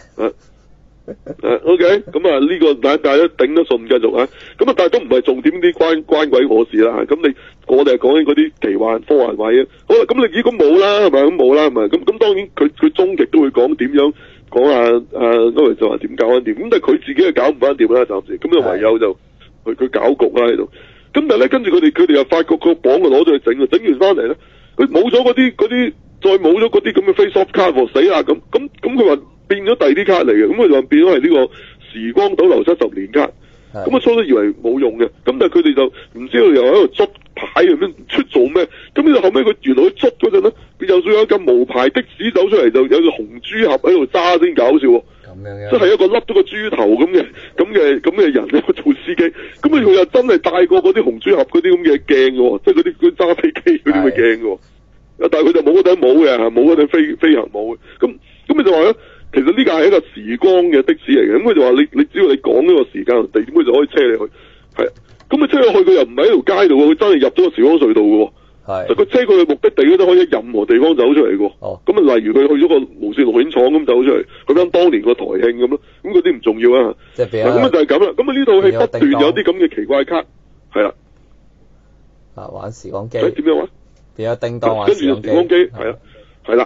？OK，咁啊呢個大家頂得順繼續啊，咁啊但係都唔係重點啲關鬼我事啦，咁我哋係講緊嗰啲奇幻科幻位啊，好啦，咁你如果冇啦係咪？咁冇啦係咪？咁當然佢終極都會講點樣。講因為就話點搞翻掂，咁但係佢自己係搞唔翻掂啦，暫時，咁就唯有就佢搞局啦喺度。咁但係咧，跟住佢哋又發覺個磅就攞咗去整完翻嚟咧，佢冇咗嗰啲，再冇咗嗰啲咁嘅 face off 卡喎，死啦咁佢話變咗第二啲卡嚟嘅，咁佢就話變咗係呢個時光倒流70年卡。咁啊，初都以為冇用嘅，咁但係佢哋就唔知道又喺度捽牌咁樣出做咩？咁就後尾佢原來佢捽嗰陣咧，佢就算有架無牌的士走出嚟，就有個紅豬盒喺度揸先搞笑喎。咁樣嘅，即係一個笠咗個豬頭咁嘅人咧做司機，咁佢又真係戴過嗰啲紅豬盒嗰啲咁嘅鏡嘅喎，即係嗰啲揸飛機嗰啲咁嘅鏡嘅喎。但係佢就冇嗰頂帽嘅，冇嗰頂飛行帽嘅。咁佢就話咧。其實呢架係一個時光嘅的士嚟嘅，咁佢就話你只要你講呢個時間地點，佢就可以車你去。係，咁佢車你去，佢又唔喺條街度喎，佢真係入咗個時光隧道嘅喎。係，就佢車佢去目的地嗰都可以喺任何地方走出嚟嘅喎。哦，咁啊，例如佢去咗個無線錄影廠咁走出嚟，去翻當年個台慶咁咯，咁嗰啲唔重要啊。即係咁啊就係咁啦，咁啊呢套戲不斷有啲咁嘅奇怪卡，係啦。玩時光機。點樣話？變咗叮當玩時光機。係啊，係啦。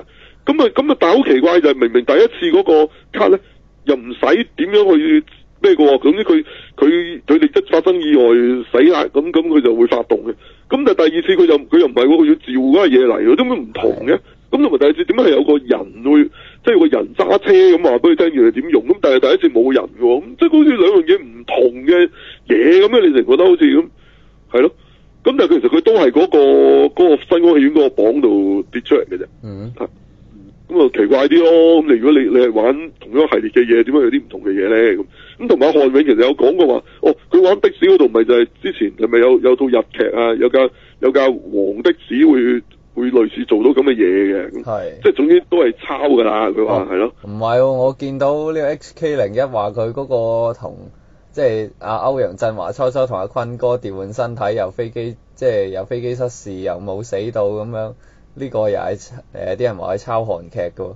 咁啊，但係好奇怪就係明明第一次嗰個卡咧，又唔使點樣去咩嘅喎，總之佢哋一發生意外死啦，咁佢就會發動嘅。咁但係第二次佢又唔係喎，佢要召嗰個嘢嚟喎，點解唔同嘅？咁同埋第二次點解係有個人會即係有個人揸車咁話俾你聽原來點用？咁但係第一次冇人嘅喎，咁即係好似兩樣嘢唔同嘅嘢咁樣，你成覺得好似咁係咯。咁但係其實佢都係嗰個新光戲院嗰個榜度跌出嚟嘅啫。咁啊奇怪啲咯。咁如果你係玩同樣系列嘅嘢，點解有啲唔同嘅嘢咧？咁同埋漢永其實有講過話，佢玩的士嗰度唔係就係之前係咪有套日劇啊？有架黃的士會類似做到咁嘅嘢嘅。係。即係總之都係抄㗎啦。佢話係咯。 唔係喎，我見到呢個 HK01話佢嗰個同即係阿歐陽震華初同阿坤哥調換身體，由飛機即係由飛機失事又冇死到咁樣。呢個又係啲人話係抄韓劇㗎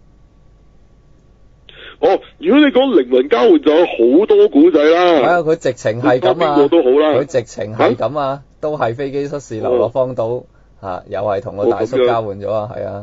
喎。如果你講靈魂交換就有好多古仔啦。係啊，佢直情係咁啊。邊個都好啦。佢直情係咁啊，都係飛機失事流落荒島又係同個大叔交換咗啊，係啊。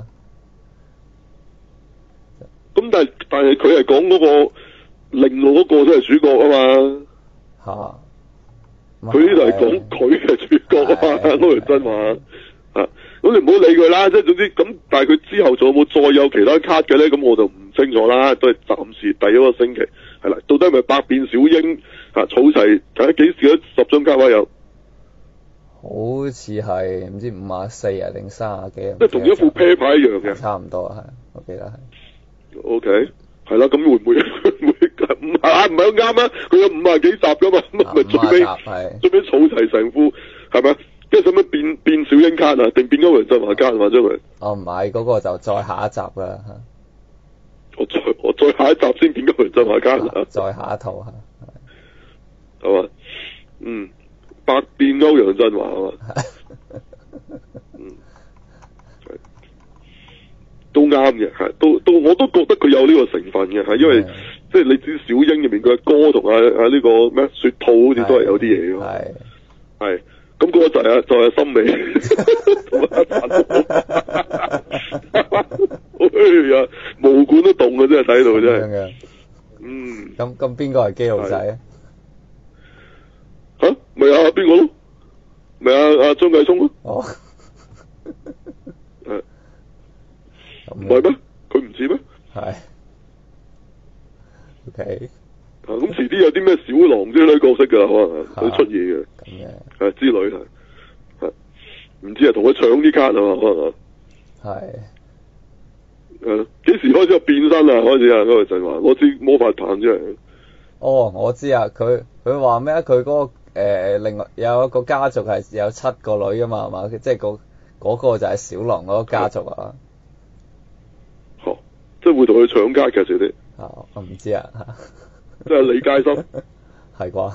咁但係佢係講嗰個另路嗰個都係主角啊嘛。佢呢度係講佢嘅主角啊嘛，歐陽震華。咁你唔好理佢啦，即係總之咁，但係佢之後仲有冇再有其他卡嘅咧？咁我就唔清楚啦，都係暫時第一個星期係啦。到底係咪百變小櫻儲齊睇下幾時10張卡位有？好似係唔知54定30幾。即係同一副啤牌一樣嘅。差唔多係，我記得係。OK， 係啦，咁會唔會唔係好啱啊？佢有50幾集噶嘛，咁咪最尾儲齊成副係咪？即係使乜變小櫻卡啊？定變歐陽震華卡啊？將佢？唔係，嗰個就再下一集噶啦。我再下一集先變歐陽震華卡啊！再下一套係嘛？百變歐陽震華係嘛？都啱嘅，係都我都覺得佢有呢個成分嘅，係因為即係你知小櫻入面佢哥同呢個咩雪兔好似都係有啲嘢嘅，係。咁嗰個就係森美，哎呀，毛管都動啊！真係睇到真係。咁邊個係基佬仔啊？咪邊個咯？咪阿張繼聰咯。唔係咩？佢唔似咩？係。OK。咁遲啲有啲咩小狼之類角色㗎，可能佢出現嘅，係之類係唔知係同佢搶啲卡啊嘛，可能係幾時開始變身啊？開始嗰個陣話攞支魔法棒出嚟。我知啊，佢話咩啊？佢嗰個另外有一個家族係有7個女㗎嘛，係嘛？即係嗰個就係小狼嗰個家族啊。即係會同佢搶卡嘅少啲。我唔知啊。即係李佳芯，係啩？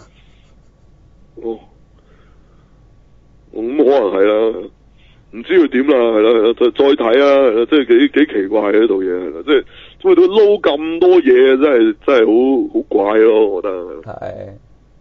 咁可能係啦，唔知佢點啦，係啦，再睇啊，即係幾奇怪嘅呢套嘢，係啦，即係因為佢撈咁多嘢，真係好怪咯，我覺得係。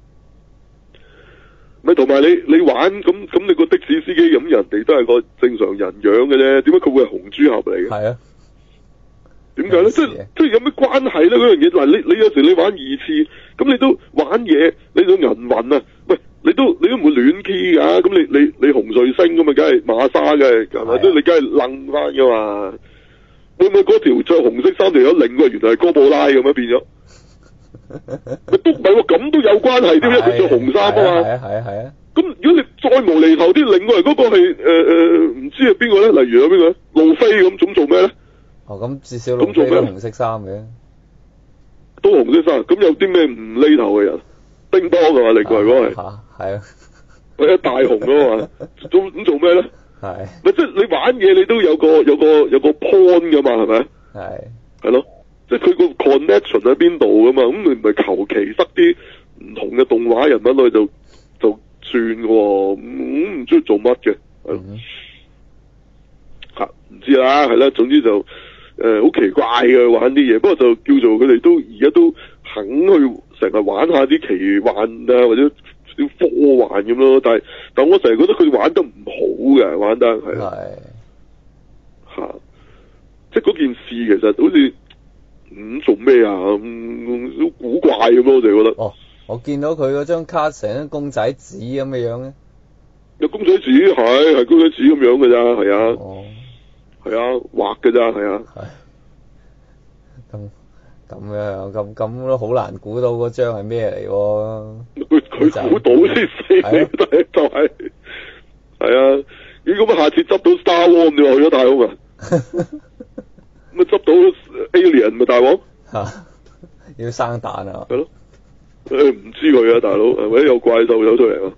咪同埋你玩咁你個的士司機咁，人哋都係個正常人樣嘅啫，點解佢會係紅豬俠嚟嘅？係啊。點解咧？即係有咩關係咧？嗰樣嘢嗱，你有時你玩2次，咁你都玩嘢，你都銀魂啊？喂，你都唔會亂 key 噶？咁你紅彗星咁嘛，梗係馬沙嘅，係咪？即係你梗係愣翻噶嘛？會唔會嗰條着紅色衫條友另個原來係哥布拉咁樣變咗？都唔係喎，咁都有關係添，因為佢着紅衫啊嘛。係啊。咁如果你再無厘頭啲，另外嗰個係唔知係邊個咧？例如有邊個路飛咁做咩咧？咁至少咁做咩紅色衫嘅？都紅色衫，咁有啲咩唔呢頭嘅人？叮當係嘛？另外嗰個係係啊，佢一大紅啊嘛，咁做咩咧？係咪即係你玩嘢你都有個 point 噶嘛？係咪？係咯，即係佢個 connection 喺邊度噶嘛？咁你唔係求其塞啲唔同嘅動畫人物落去就算嘅喎，唔知做乜嘅，唔知啦，係啦，總之就。好奇怪嘅玩啲嘢，不過就叫做佢哋都而家都肯去成日玩下啲奇幻啊，或者少科幻咁咯。但我成日覺得佢玩得唔好嘅，玩得係嚇。 即係嗰件事其實好似做咩啊？好古怪咁咯，我哋覺得。 哦，我見到佢嗰張卡成張公仔紙咁嘅樣咧。 有公仔紙係公仔紙咁樣嘅咋，係啊。 哦。 係啊，畫嘅咋，係啊。 係。咁都好難估到嗰張係咩嚟喎？ 佢估到先死，但係就係啊！如果咁下次執到 Star Wars 你話去咗太空啊？咁執到 Alien 咪大鑊？ 要生蛋啊！ 係咯，唔知佢啊，大佬係咪有怪獸走出嚟啊？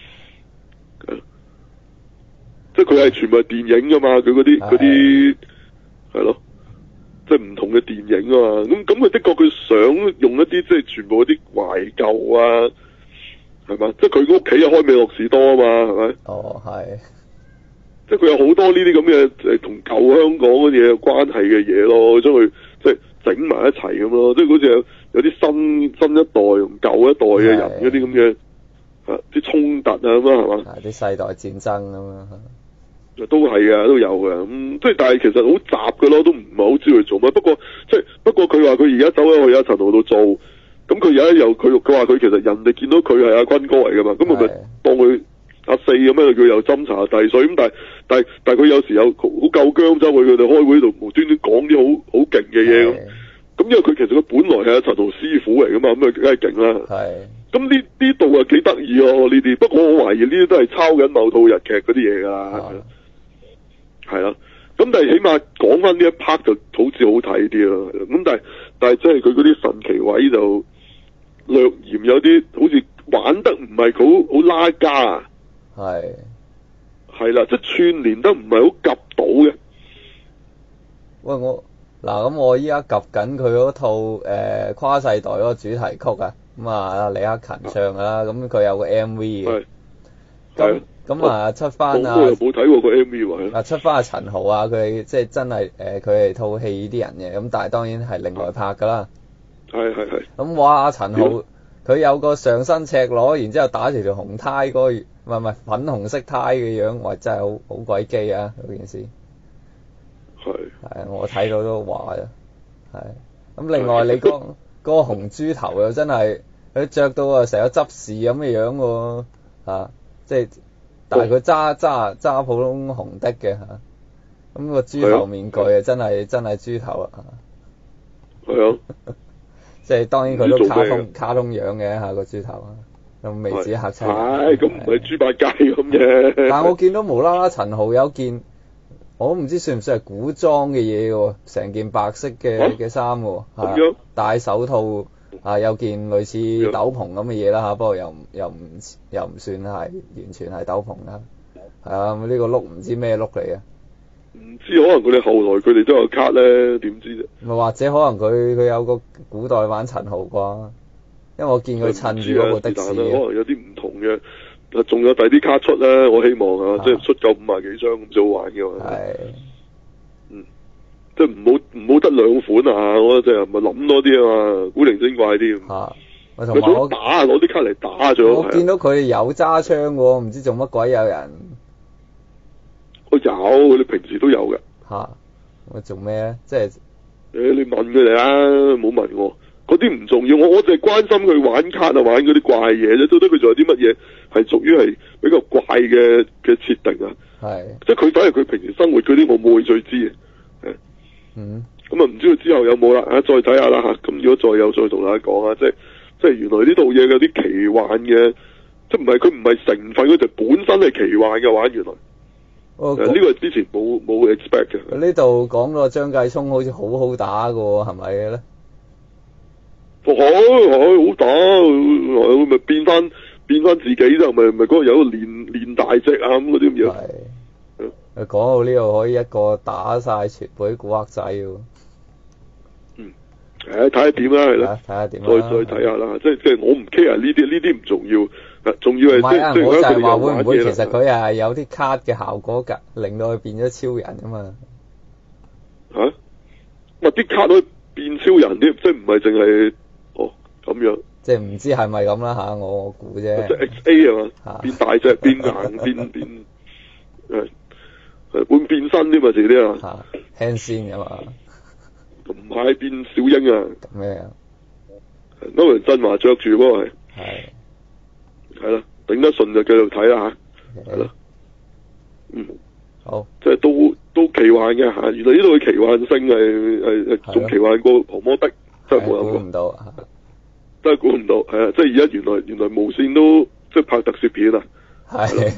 即係佢係全部係電影噶嘛？佢嗰啲係咯。即係唔同嘅電影啊嘛，咁佢的確佢想用一啲即係全部嗰啲懷舊啊，係嘛？即係佢屋企又開美樂士多啊嘛，係咪？ 哦，係。 即係佢有好多呢啲咁嘅同舊香港嗰啲嘢有關係嘅嘢咯，將佢即係整埋一齊咁咯，即係好似有啲新一代同舊一代嘅人嗰啲咁嘅啲衝突啊咁啊，係嘛？ 啲世代戰爭咁啊。 都係嘅，都有嘅，即係但係其實好雜嘅咯，都唔係好知佢做乜。不過佢話佢而家走咗去阿陳豪度做，咁佢而家佢話佢其實人哋見到佢係阿坤哥嚟噶嘛，咁咪當佢阿四咁樣，佢又斟茶遞水咁，但係佢有時有好夠薑走去佢哋開會度無端端講啲好勁嘅嘢咁因為佢其實佢本來係阿陳豪師傅嚟噶嘛，咁啊梗係勁啦。係。咁呢度啊幾得意咯呢啲，不過我懷疑呢啲都係抄緊某套日劇嗰啲嘢㗎啦。係啦，咁但係起碼講翻呢一 part 就好似好睇啲咯，咁但係即係佢嗰啲神奇位就略嫌有啲好似玩得唔係好拉家啊，係啦，即係串聯得唔係好夾到嘅。 喂，咁我依家夾緊佢嗰套跨世代嗰個主題曲啊，咁啊李克勤唱㗎啦，咁佢有個 MV 嘅。係。咁啊，出翻啊！ 我又冇睇過個 MV 喎。 出翻阿陳豪啊，佢即係真係佢係套戲啲人嘅，咁但係當然係另外拍㗎啦。係。咁哇，阿陳豪佢有個上身赤裸，然之後打住條紅呔嗰唔係粉紅色呔嘅樣，哇！真係好鬼機啊嗰件事。係。我睇到都話係。咁另外你嗰個紅豬頭又真係佢着到啊成個執事咁嘅樣喎，即係。但係佢揸普通紅的嘅嚇，咁個豬頭面具啊真係豬頭啊！係啊，即係當然佢都卡通樣嘅嚇個豬頭啊，咁未至於嚇親。 係咁唔係豬八戒咁嘅。 但係我見到無啦啦陳豪有件，我都唔知算唔算係古裝嘅嘢喎，成件白色嘅衫喎，戴手套。有件類似斗篷咁嘅嘢啦嚇，不過又唔算係完全係斗篷啦。係啊，呢個碌唔知咩碌嚟嘅。唔知可能佢哋後來佢哋都有卡咧，點知啫？咪或者可能佢有個古代版陳豪啩？因為我見佢襯住嗰部的士。可能有啲唔同嘅，仲有第啲卡出咧。我希望即係出夠50幾張咁先好玩嘅嘛。係。即係唔好得兩款啊！我即係咪諗多啲啊嘛，古靈精怪啲。同埋我打攞啲卡嚟打咗。我見到佢有揸槍喎，唔知做乜鬼有人。我有，佢哋平時都有嘅。我做咩咧？即係你問佢哋啦，唔好問我。嗰啲唔重要，我淨係關心佢玩卡啊，玩嗰啲怪嘢啫。到底佢仲有啲乜嘢係屬於係比較怪嘅設定啊？即係佢反而佢平時生活嗰啲，我冇去再知。咁啊唔知佢之後有冇啦，再睇下啦吓。咁如果再有，再同大家講啊，即係原來呢套嘢有啲奇幻嘅，即係佢唔係成分，佢就本身係奇幻嘅玩。原來呢個之前冇 expect 嘅。呢度講到張繼聰好似好打㗎喎，係咪嘅咧？好打，咪變翻自己就咪嗰個有練大隻啊咁嗰啲咁嘢。講到呢度可以一個打晒全部啲古惑仔喎。睇下點啦，係啦，睇下點啦，再睇下啦。即係我唔 care 呢啲唔重要，重要係即係我就係話會唔會其實佢係有啲卡嘅效果㗎，令到佢變咗超人啊嘛。啲卡可以變超人添，即係唔係淨係咁樣。即係唔知係咪咁啦嚇，我估啫。即係 XA 係嘛？變大隻、變硬、變會變身添嘛，遲啲啊。 輕先㗎嘛。 唔係變小櫻啊。 咁咩啊？ 歐陽震華着住嗰個係。係咯，頂得順就繼續睇啦吓。係咯。 好。 即係都奇幻嘅吓，原來呢度嘅奇幻性係仲奇幻過《降魔的》，真係冇諗過。 估唔到。 真係估唔到，係啊！即係而家原來無線都即係拍特攝片啊。係。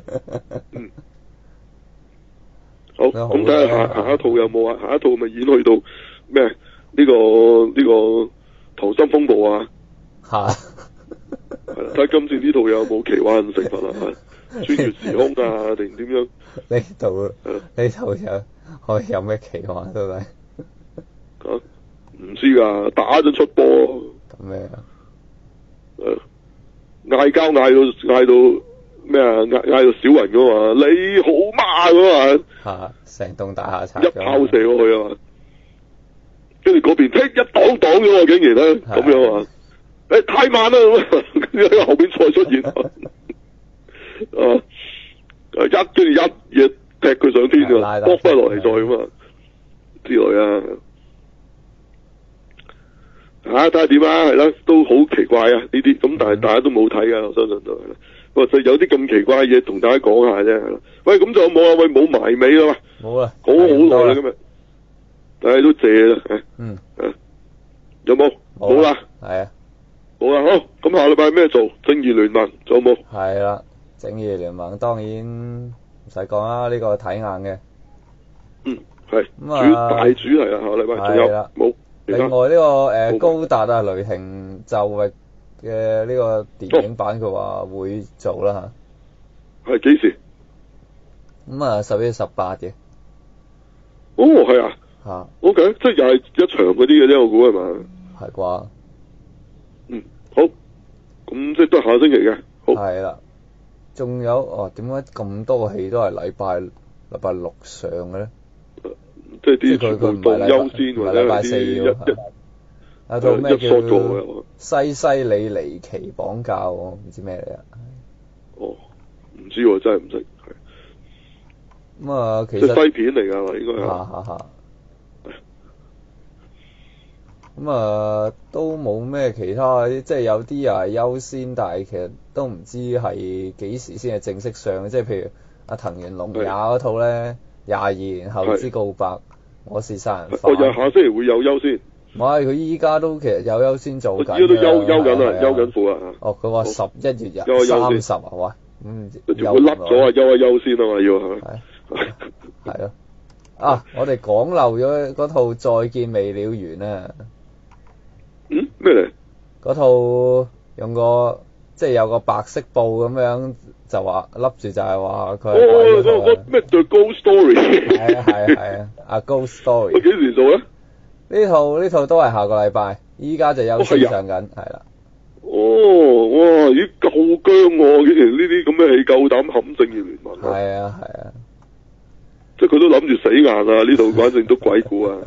好，咁睇下下一套有冇啊？下一套咪演去到咩？呢個溏心風暴啊！係啦，睇下今次呢套有冇奇幻成分啊？穿越時空啊，定點樣？ 呢套有咩奇幻到底？ 唔知㗎，打咗出波。 咁咩啊？ 嗌交嗌到咩啊？嗌到小雲㗎嘛？你好嘛㗎嘛？ 成棟大廈拆一炮射過去啊嘛！跟住嗰邊一擋咗喎，竟然咧咁樣啊！太慢啦咁，跟住喺後邊再出現跟住一嘢踢佢上天啊，剝翻落嚟再咁啊之類啊！睇下點啊，係啦，都好奇怪啊呢啲，咁但係大家都冇睇噶，我相信都係啦。不過就有啲咁奇怪嘅嘢同大家講下啫，係啦。喂，咁就冇啊？喂，冇埋尾啦嘛？ 冇啦， 講咗好耐啦今日，大家都謝啦，有冇？冇啦， 係啊， 冇啦，好，咁下禮拜咩做？正義聯盟仲有冇？ 係啦，正義聯盟當然唔使講啦，呢個睇硬嘅。 係大主題啊，下禮拜仲有冇？ 另外呢個高達啊雷霆就域嘅呢個電影版佢話會做啦吓。係幾時？ 咁啊11月18嘅。 哦，係啊。OK， 即係又係一場嗰啲嘅啫，我估係嘛？ 係啩？ 好。咁即係都係下星期嘅。好。 係啦。仲有點解咁多個戲都係禮拜六上嘅咧？ 即係啲活動優先或者禮拜四有套咩叫西西里離奇綁架喎？唔知咩嚟啊？ 唔知喎，真係唔識。 咁啊，其實西片嚟㗎嘛，應該係。 咁啊，都冇咩其他，即係有啲又係優先，但係其實都唔知係幾時先係正式上。即係譬如阿藤原龍也嗰套咧，22年後之告白，我是殺人犯。 又下星期會有優先。 唔係，佢依家都其實有優先做緊。 依家都休緊啦，休緊貨啊。 佢話11月30啊，哇！ 又甩咗啊，優先啊嘛，要係咪？ 係咯。我哋講漏咗嗰套《再見未了緣》啊。 咩嚟？ 嗰套用個即係有個白色布咁樣就話笠住，就係話佢係鬼咩 The Ghost Story？ 係啊Ghost Story。 幾時做咧？ 呢套都係下個禮拜，依家就優先上緊，係啦。 哇！咦，夠僵喎！竟然呢啲咁嘅戲夠膽冚正義聯盟。 係啊。 即係佢都諗住死硬啊！呢度反正都鬼故啊。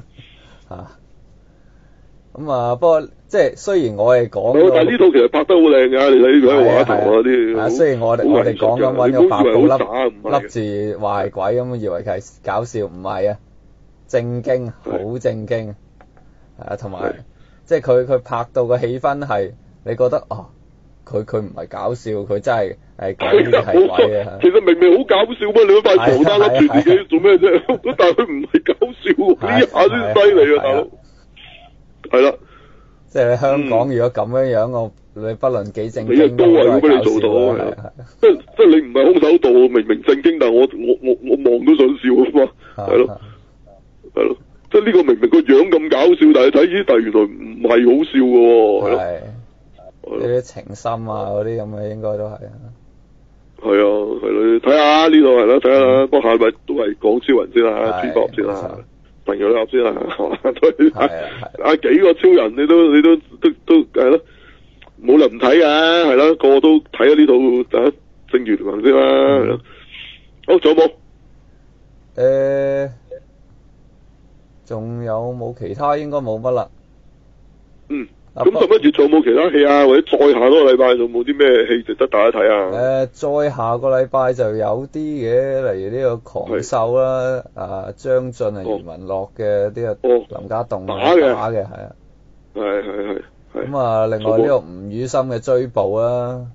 咁啊，不過即係雖然我哋講， 但係呢套其實拍得好靚㗎，你睇佢喺畫圖啊啲。 雖然我哋講緊揾個白布笠住話係鬼咁，以為佢係搞笑，唔係啊，正經，好正經。同埋即係佢拍到個氣氛係，你覺得佢唔係搞笑，佢真係講呢啲係鬼啊！ 其實明明好搞笑嘛，你嗰塊床單笠住自己做咩啫？但係佢唔係搞笑，呢下先犀利啊，大佬！係啦， 即係香港如果咁樣你不論幾正經， 你都係俾你做到，即係你唔係空手道，明明正經，但係我望都想笑啊嘛，係咯，即係呢個明明個樣咁搞笑，但係睇但係原來唔係好笑嘅，係呢啲情深啊嗰啲咁嘅應該都係啊， 係咯，睇下呢度係啦，睇下，不過下禮都係講超人先啦，穿博先啦。朋友都合先啦，係嘛？都幾個超人你都係咯，冇人唔睇嘅，係啦，個個都睇咗呢套正義聯盟先啦，係咯。好，仲有冇？ 仲有冇其他？應該冇乜啦。 咁11月仲有冇其他戲啊？或者再下多個禮拜仲有冇啲咩戲值得大家睇啊？ 再下個禮拜就有啲嘅，例如呢個狂獸啦，張晉啊、余文樂嘅啲林家棟打嘅係啊。 係。 咁啊，另外呢個吳宇森嘅追捕啦。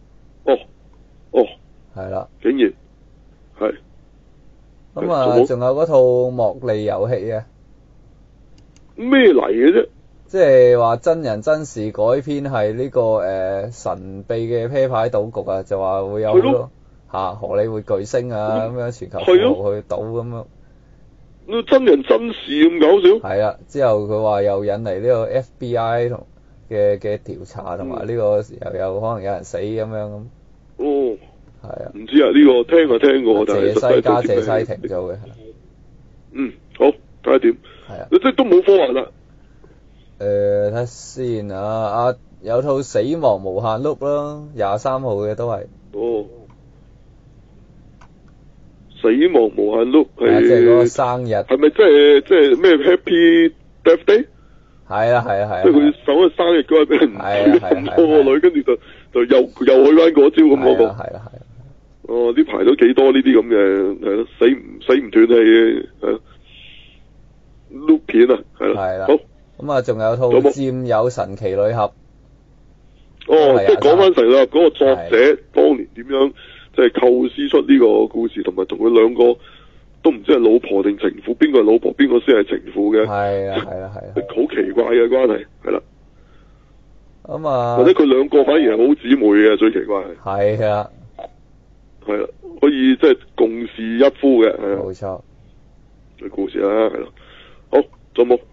係啦。 竟然係。 咁啊，仲有嗰套莫利遊戲啊。 咩嚟嘅啫？ 即係話真人真事改編係呢個神秘嘅啤牌賭局啊，就話會有好多荷里活巨星啊咁樣全球富豪去賭咁樣。 真人真事咁搞笑？ 係啊，之後佢話又引嚟呢個 FBI 嘅調查，同埋呢個又有可能有人死咁樣咁。 哦。 係啊。 唔知啊，呢個聽過，但係謝西加謝西廷做嘅。 好，睇下點。係啊。即係都冇科幻啦。 睇下先啊！有套死亡無限 loop 啦，23號嘅都係。 死亡無限 loop 係即係嗰個生日。係咪即係咩 Happy Birthday？ 係啊。 即係佢守咗生日嗰日俾人咁多個女，跟住就又去翻嗰招咁嗰個。係。呢排都幾多呢啲咁嘅係咯，死唔斷氣嘅係 loop 片啊，係啦。好。 咁啊，仲有套佔有神奇女俠。 即係講翻神奇女俠嗰個作者當年點樣即係構思出呢個故事，同埋同佢兩個都唔知係老婆定情婦，邊個係老婆，邊個先係情婦嘅。係啊。好奇怪嘅關係，係啦。 咁啊。 或者佢兩個反而係好姊妹嘅，最奇怪係。係啊。係啦，可以即係共侍一夫嘅，係啊。冇錯。嘅故事啦，係咯。好，仲有冇？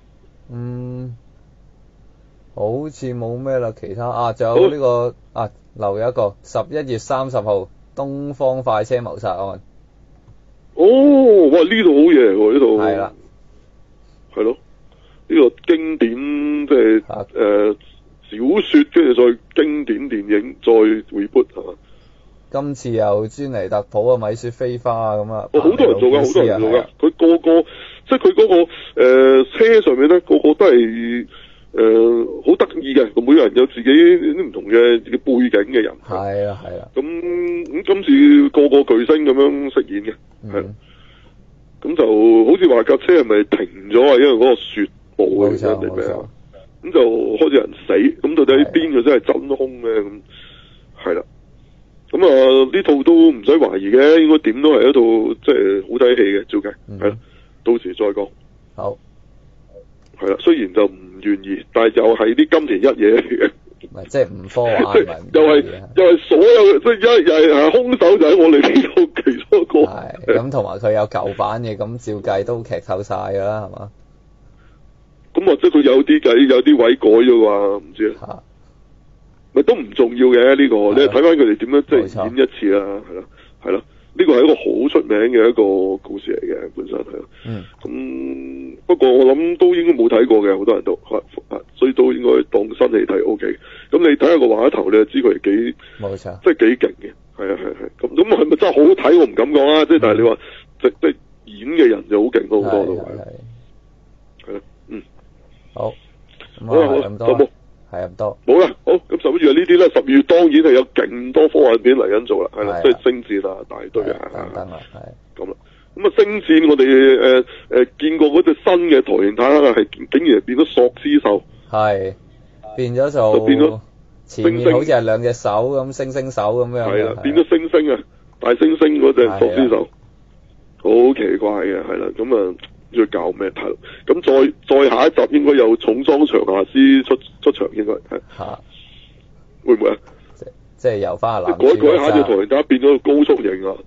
好似冇咩啦，其他仲有呢個留有一個11月30號東方快車謀殺案。 哇！呢度好嘢喎，呢度係啦，係咯，呢個經典即係小說，跟住再經典電影再 reboot 係嘛？ 今次又專尼特普米雪飛花咁啊！ 好多人做噶，佢個個即係佢嗰個車上面咧，個個都係好得意嘅，每個人有自己啲唔同嘅背景嘅人。係啊。咁今次個個巨星咁樣飾演嘅，係。咁就好似話架車係咪停咗啊？因為嗰個雪暴嘅原因定咩啊？咁就開始有人死，咁到底邊個真係真兇咧？咁係啦。咁呢套都唔使懷疑嘅，應該點都係一套即係好睇戲嘅，照計係啦。到時再講。好。係啦，雖然就唔願意，但係又係啲金田一嘢嚟嘅。 唔係，即係唔科幻。 又係所有即係又係兇手就喺我哋呢度其中一個。係。 咁同埋佢有舊版嘅，咁照計都劇透晒㗎啦，係嘛？ 咁或者佢有啲位改咗啩？唔知啊。咪都唔重要嘅呢個，你睇翻佢哋點樣即係演一次啦，係咯，呢個係一個好出名嘅一個故事嚟嘅，本身係。咁不過我諗都應該冇睇過嘅，好多人都所以都應該當新戲睇 OK。咁你睇下個畫頭，你就知佢係幾冇錯，即係幾勁嘅，係。咁係咪真係好好睇？我唔敢講啦，即係但係你話即演嘅人就好勁好多都係。係咯， 好。 好啦，咁多。 係咁多， 冇啦，好，咁11月呢啲咧，12月當然係有勁多科幻片嚟緊做啦，係啦，即係星戰啊，大堆啊，等啦，係咁啦，咁啊星戰我哋見過嗰隻新嘅台型坦克係竟然係變咗索斯獸，係變咗就前面好似係兩隻手咁猩猩手咁樣，係啦，變咗猩猩啊，大猩猩嗰隻索斯獸，好奇怪嘅，係啦，咁啊。要搞咩睇？咁再下一集應該有重裝長夏斯出場，應該係嚇，會唔會啊？即係由翻阿藍，改下隻台打變咗高速型啊！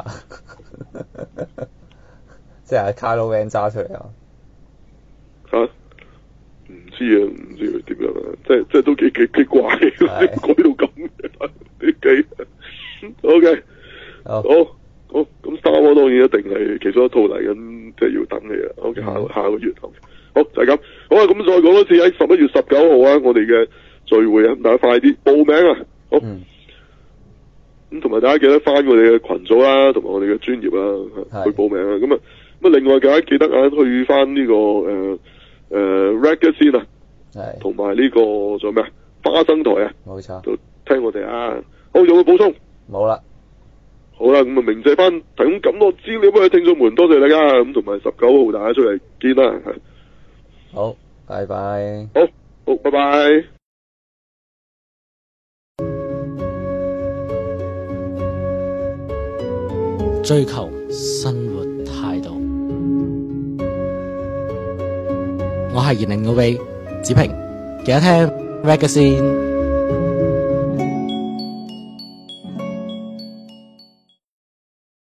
即係卡羅 van 揸出嚟啊！嚇，唔知佢點樣啊？即係都幾怪，改到咁嘅啲機。OK，好。咁Star Wars當然一定係其中一套嚟緊，即係要等你啦。OK，下個月好就係咁。好啊，咁再講多次喺11月19號啊，我哋嘅聚會啊，大家快啲報名啊！好，咁同埋大家記得翻我哋嘅群組啦，同埋我哋嘅專頁啊，去報名啊。咁另外大家記得去翻呢個Reddit 先啊， 同埋呢個仲有咩啊？花生台啊， 冇錯， 就聽我哋啊。好，有冇補充？ 冇啦。 好啦，咁啊，鳴謝翻提供咁多資料俾佢聽眾們，多謝大家。咁同埋19號大家出嚟見啦。 好，拜拜。 好，拜拜。 追求生活態度，我係2005子平，記得聽 Magazine。